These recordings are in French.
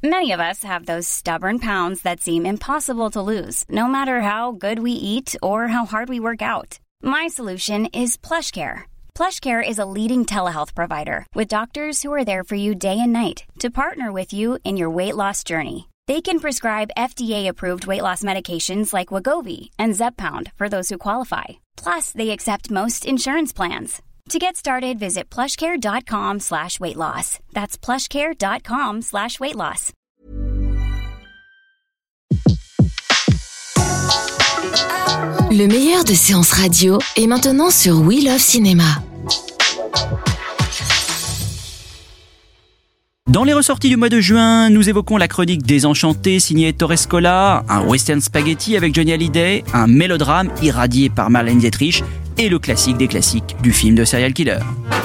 Many of us have those stubborn pounds that seem impossible to lose, no matter how good we eat or how hard we work out. My solution is PlushCare. PlushCare is a leading telehealth provider with doctors who are there for you day and night to partner with you in your weight loss journey. They can prescribe FDA-approved weight loss medications like Wegovy and Zepbound for those who qualify. Plus, they accept most insurance plans. To get started, visit plushcare.com/weightloss. That's plushcare.com/weightloss. Le meilleur de séances radio est maintenant sur We Love Cinéma. Dans les ressorties du mois de juin, nous évoquons la chronique Désenchanté signée Ettore Scola, un western spaghetti avec Johnny Hallyday, un mélodrame irradié par Marlène Dietrich et le classique des classiques du film de serial killer.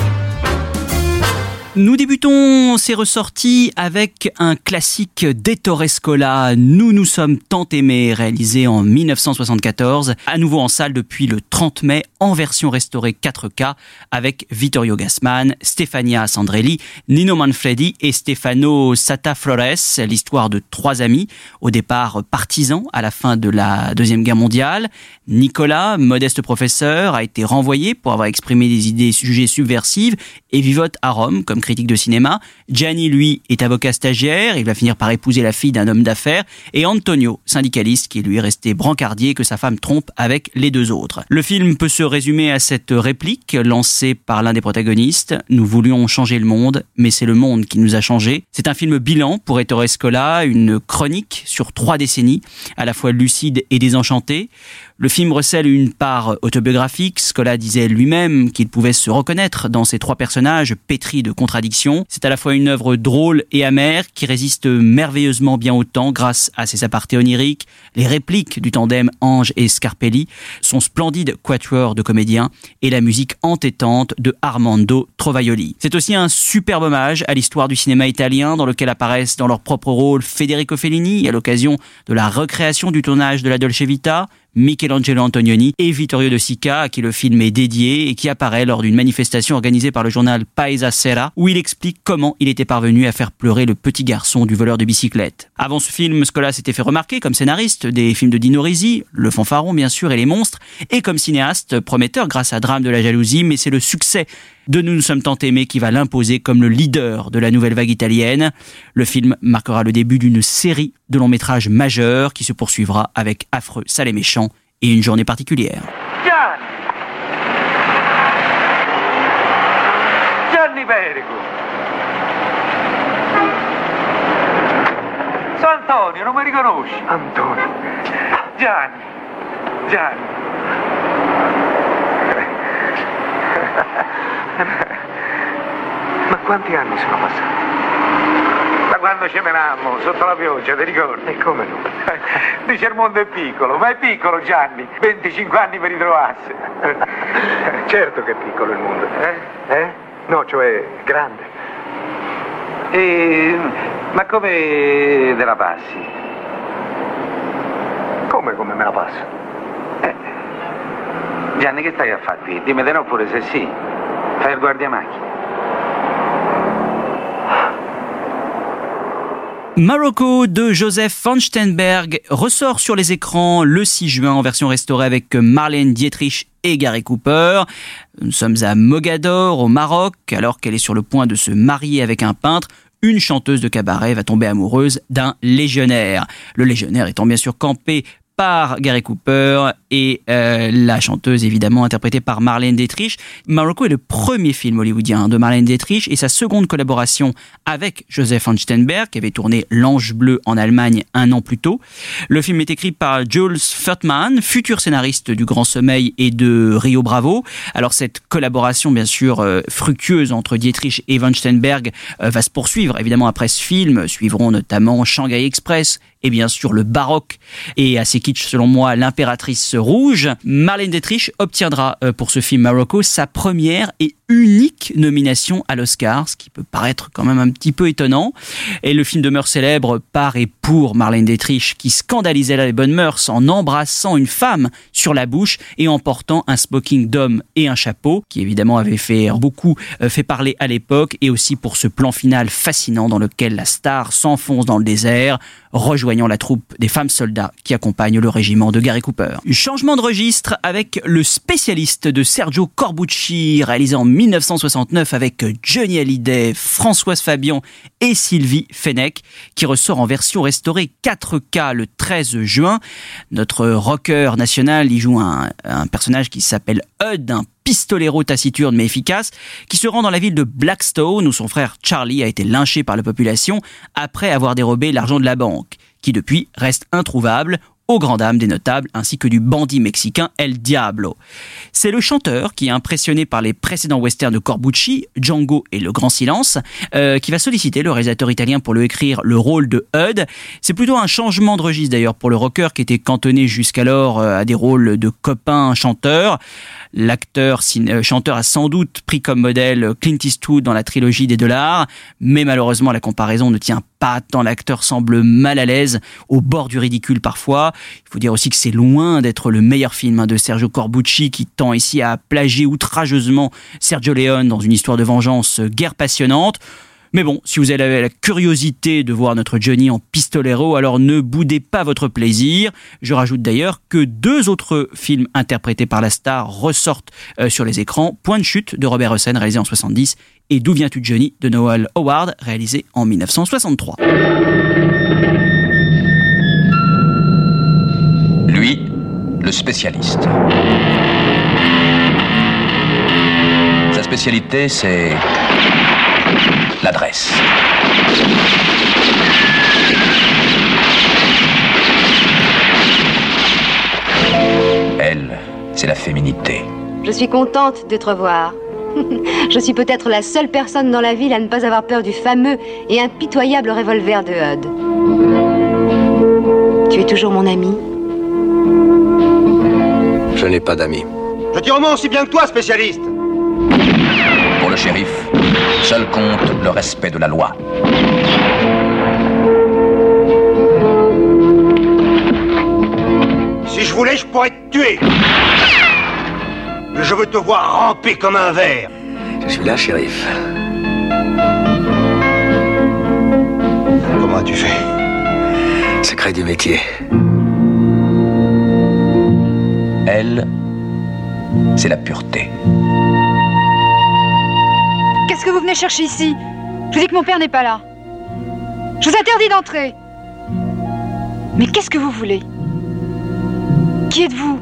Nous débutons ces ressorties avec un classique d'Ettore Scola, Nous nous sommes tant aimés, réalisé en 1974, à nouveau en salle depuis le 30 mai, en version restaurée 4K, avec Vittorio Gassman, Stefania Sandrelli, Nino Manfredi et Stefano Satta-Flores, l'histoire de trois amis, au départ partisans à la fin de la Deuxième Guerre mondiale. Nicolas, modeste professeur, a été renvoyé pour avoir exprimé des idées jugées subversives et vivote à Rome comme critique de cinéma. Gianni, lui, est avocat stagiaire, il va finir par épouser la fille d'un homme d'affaires, et Antonio, syndicaliste, qui lui est resté brancardier que sa femme trompe avec les deux autres. Le film peut se résumer à cette réplique lancée par l'un des protagonistes: nous voulions changer le monde, mais c'est le monde qui nous a changés. C'est un film bilan pour Ettore Scola, une chronique sur 3 décennies, à la fois lucide et désenchantée. Le film recèle une part autobiographique. Scola disait lui-même qu'il pouvait se reconnaître dans ces 3 personnages pétris de contradictions. C'est à la fois une œuvre drôle et amère qui résiste merveilleusement bien au temps grâce à ses apartés oniriques, les répliques du tandem Ange et Scarpelli, son splendide quatuor de comédiens et la musique entêtante de Armando Trovaioli. C'est aussi un superbe hommage à l'histoire du cinéma italien dans lequel apparaissent dans leur propre rôle Federico Fellini à l'occasion de la recréation du tournage de la Dolce Vita, Michelangelo Antonioni et Vittorio De Sica, à qui le film est dédié et qui apparaît lors d'une manifestation organisée par le journal Paesa Sera, où il explique comment il était parvenu à faire pleurer le petit garçon du voleur de bicyclette. Avant ce film, Scola s'était fait remarquer comme scénariste des films de Dino Risi, Le Fanfaron bien sûr et Les Monstres, et comme cinéaste prometteur grâce à Drame de la jalousie, mais c'est le succès de Nous nous sommes tant aimés qui va l'imposer comme le leader de la nouvelle vague italienne. Le film marquera le début d'une série de longs métrages majeurs qui se poursuivra avec Affreux, Sale et Méchant et Une journée particulière. Gianni Perico. Sono Antonio, non mi riconosci? Antonio. Gianni. Ma quanti anni sono passati? Da quando ci menammo, sotto la pioggia, ti ricordi? E come no? Dice il mondo è piccolo, ma è piccolo Gianni, 25 anni per ritrovarsi. Certo che è piccolo il mondo. No, cioè grande. Ma come te la passi? Come me la passo? Gianni, che stai a fare qui? Dimmi di no pure se sì. Fai il guardiamacchine. Marocco de Joseph van Steenberg ressort sur les écrans le 6 juin en version restaurée avec Marlène Dietrich et Gary Cooper. Nous sommes à Mogador, au Maroc, alors qu'elle est sur le point de se marier avec un peintre. Une chanteuse de cabaret va tomber amoureuse d'un légionnaire. Le légionnaire étant bien sûr campé par Gary Cooper et la chanteuse évidemment interprétée par Marlène Dietrich. Marocco est le premier film hollywoodien de Marlène Dietrich et sa seconde collaboration avec Joseph van Steenberg qui avait tourné L'Ange bleu en Allemagne 1 an plus tôt. Le film est écrit par Jules Furtman, futur scénariste du Grand Sommeil et de Rio Bravo. Alors cette collaboration bien sûr fructueuse entre Dietrich et van Steenberg va se poursuivre évidemment après ce film. Suivront notamment Shanghai Express et bien sûr le baroque et assez kitsch selon moi, L'impératrice rouge. Marlène Dietrich obtiendra pour ce film Morocco sa première et unique nomination à l'Oscar, ce qui peut paraître quand même un petit peu étonnant. Et le film demeure célèbre par et pour Marlène Dietrich, qui scandalisait les bonnes mœurs en embrassant une femme sur la bouche et en portant un smoking d'homme et un chapeau, qui évidemment avait fait parler à l'époque, et aussi pour ce plan final fascinant dans lequel la star s'enfonce dans le désert, rejoignant la troupe des femmes soldats qui accompagnent le régiment de Gary Cooper. Changement de registre avec Le Spécialiste de Sergio Corbucci, réalisé en 1969 avec Johnny Hallyday, Françoise Fabian et Sylvie Fenech, qui ressort en version restaurée 4K le 13 juin. Notre rocker national y joue un personnage qui s'appelle Hud, un pistolero taciturne mais efficace, qui se rend dans la ville de Blackstone où son frère Charlie a été lynché par la population après avoir dérobé l'argent de la banque, qui depuis reste introuvable, aux grandes dames des notables ainsi que du bandit mexicain El Diablo. C'est le chanteur qui est impressionné par les précédents westerns de Corbucci, Django et Le Grand Silence, qui va solliciter le réalisateur italien pour lui écrire le rôle de Hud. C'est plutôt un changement de registre d'ailleurs pour le rocker qui était cantonné jusqu'alors à des rôles de copain chanteur. L'acteur chanteur a sans doute pris comme modèle Clint Eastwood dans la trilogie des $, mais malheureusement la comparaison ne tient pas tant. L'acteur semble mal à l'aise, au bord du ridicule parfois. Il faut dire aussi que c'est loin d'être le meilleur film de Sergio Corbucci, qui tend ici à plagier outrageusement Sergio Leone dans une histoire de vengeance guère passionnante. Mais bon, si vous avez la curiosité de voir notre Johnny en pistolero, alors ne boudez pas votre plaisir. Je rajoute d'ailleurs que 2 autres films interprétés par la star ressortent sur les écrans. Point de chute de Robert Hossein, réalisé en 70, et D'où viens-tu Johnny de Noel Howard, réalisé en 1963. Lui, le spécialiste. Sa spécialité, c'est l'adresse. Elle, c'est la féminité. Je suis contente de te revoir. Je suis peut-être la seule personne dans la ville à ne pas avoir peur du fameux et impitoyable revolver de Hud. Tu es toujours mon ami? Je n'ai pas d'amis. Je tire au moins aussi bien que toi, spécialiste. Pour le shérif, seul compte le respect de la loi. Si je voulais, je pourrais te tuer. Je veux te voir ramper comme un ver. Je suis là, shérif. Comment as-tu fait? Secret du métier. Elle, c'est la pureté. Qu'est-ce que vous venez chercher ici? Je vous dis que mon père n'est pas là. Je vous interdis d'entrer. Mais qu'est-ce que vous voulez? Qui êtes-vous?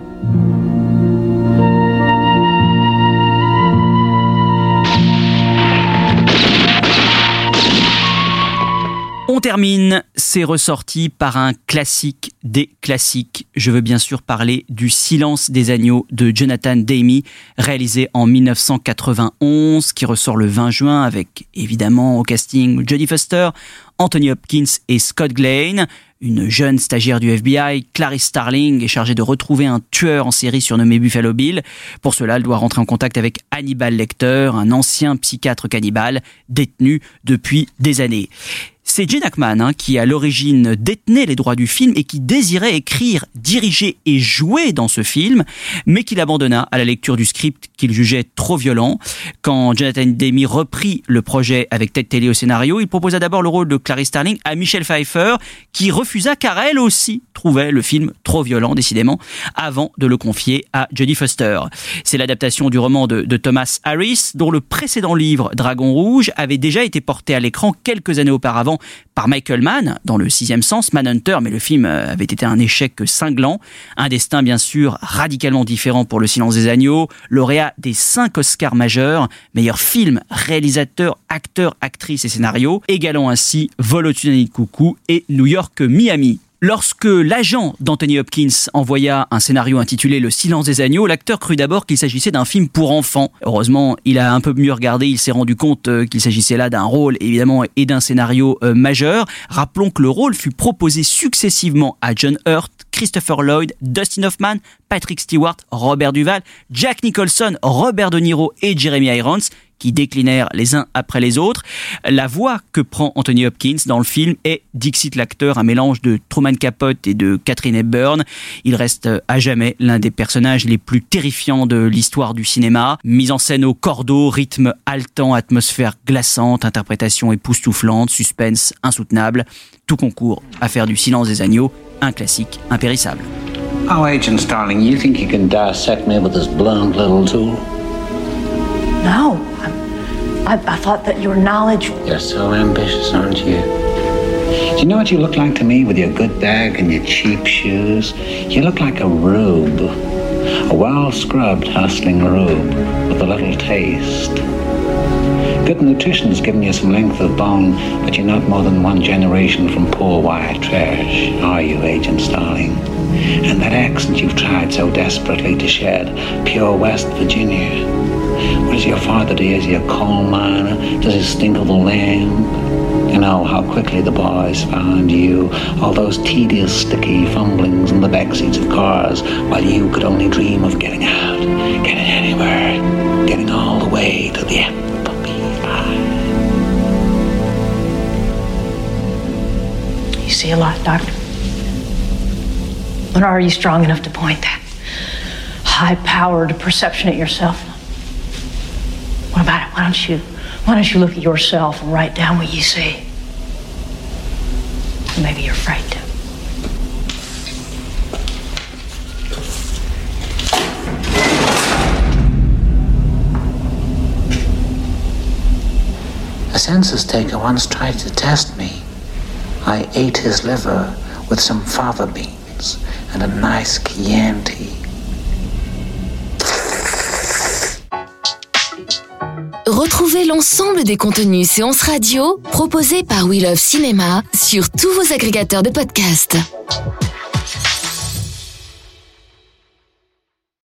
On termine, c'est ressorti par un classique des classiques. Je veux bien sûr parler du Silence des agneaux de Jonathan Demme, réalisé en 1991, qui ressort le 20 juin avec évidemment au casting Jodie Foster, Anthony Hopkins et Scott Glenn. Une jeune stagiaire du FBI, Clarice Starling, est chargée de retrouver un tueur en série surnommé Buffalo Bill. Pour cela, elle doit rentrer en contact avec Hannibal Lecter, un ancien psychiatre cannibale détenu depuis des années. C'est Gene Hackman qui, à l'origine, détenait les droits du film et qui désirait écrire, diriger et jouer dans ce film, mais qu'il abandonna à la lecture du script qu'il jugeait trop violent. Quand Jonathan Demme reprit le projet avec Ted Telley au scénario, il proposa d'abord le rôle de Clarice Starling à Michelle Pfeiffer, qui refusa car elle aussi trouvait le film trop violent, décidément, avant de le confier à Jodie Foster. C'est l'adaptation du roman de Thomas Harris, dont le précédent livre, Dragon Rouge, avait déjà été porté à l'écran quelques années auparavant par Michael Mann, dans Le Sixième Sens, Manhunter, mais le film avait été un échec cinglant. Un destin bien sûr radicalement différent pour Le Silence des agneaux, lauréat des 5 Oscars majeurs, meilleur film, réalisateur, acteur, actrice et scénario, égalant ainsi Vol au-dessus d'un nid de coucou et New York, Miami. Lorsque l'agent d'Anthony Hopkins envoya un scénario intitulé Le Silence des agneaux, l'acteur crut d'abord qu'il s'agissait d'un film pour enfants. Heureusement, il a un peu mieux regardé, il s'est rendu compte qu'il s'agissait là d'un rôle évidemment et d'un scénario majeur. Rappelons que le rôle fut proposé successivement à John Hurt, Christopher Lloyd, Dustin Hoffman, Patrick Stewart, Robert Duvall, Jack Nicholson, Robert De Niro et Jeremy Irons, qui déclinèrent les uns après les autres. La voix que prend Anthony Hopkins dans le film est, dixit l'acteur, un mélange de Truman Capote et de Katharine Hepburn. Il reste à jamais l'un des personnages les plus terrifiants de l'histoire du cinéma. Mise en scène au cordeau, rythme haletant, atmosphère glaçante, interprétation époustouflante, suspense insoutenable. Tout concourt à faire du Silence des agneaux un classique impérissable. Oh, Agent Starling, you think you can dissect me with this blunt little tool? No. I thought that your knowledge... You're so ambitious, aren't you? Do you know what you look like to me with your good bag and your cheap shoes? You look like a rube. A well-scrubbed, hustling rube with a little taste. Good nutrition's given you some length of bone, but you're not more than one generation from poor white trash, are you, Agent Starling? And that accent you've tried so desperately to shed, pure West Virginia. What does your father do? Is he a coal miner? Does he stink of the land? You know how quickly the boys found you, all those tedious, sticky fumblings in the backseats of cars, while you could only dream of getting out, getting anywhere, getting all the way to the apple pie. You see a lot, Doctor. But are you strong enough to point that high-powered perception at yourself? What about it? Why don't you look at yourself and write down what you see? Maybe you're afraid to. A census taker once tried to test me. I ate his liver with some fava beans and a nice Chianti. Retrouvez l'ensemble des contenus séances radio proposés par We Love Cinéma sur tous vos agrégateurs de podcasts.